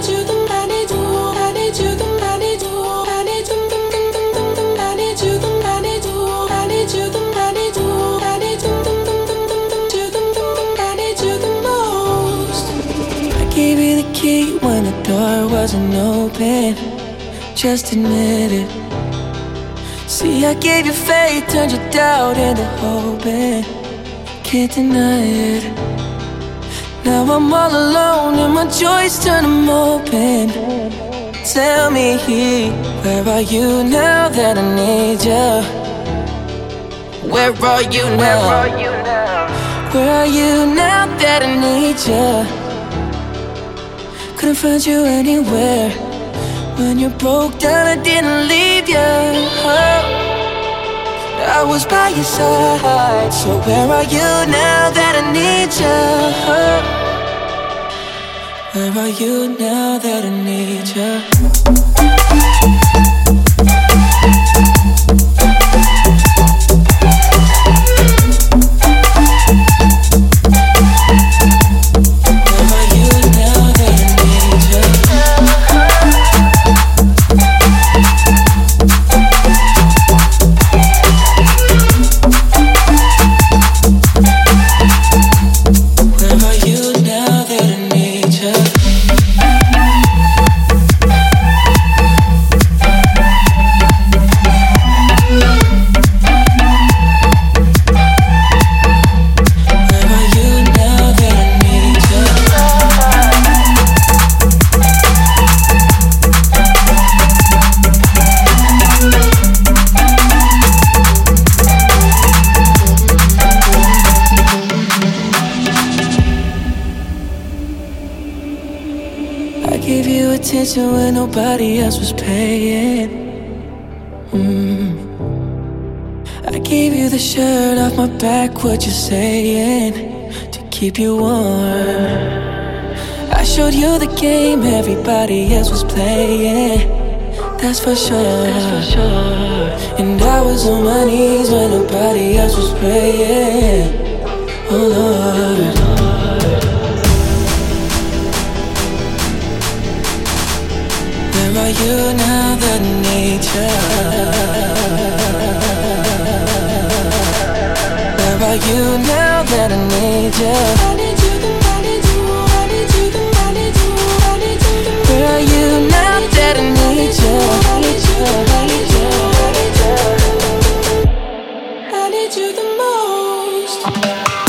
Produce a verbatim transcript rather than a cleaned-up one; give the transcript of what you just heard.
When the door wasn't open, just admit it. See, I gave you faith, turned your doubt into hope, and can't deny it. Now I'm all alone and my joys turn them open. Tell me, where are you now that I need you? Where are you now? Where are you now that I need you? Couldn't find you anywhere. When you broke down, I didn't leave you. Oh, I was by your side. So where are you now that I need you? Oh, where are you now that I need you? When nobody else was paying. mm. I gave you the shirt off my back, what you saying, to keep you warm. I showed you the game everybody else was playing. That's for sure, That's for sure. And I was on my knees when nobody else was praying. Oh Lord, where are you now that I need you? Where are you now that I need you? I need you, I need you, I need you, I need you, I need you. Where are you now that I need you? I need you, I need you, I need you. I need you the most.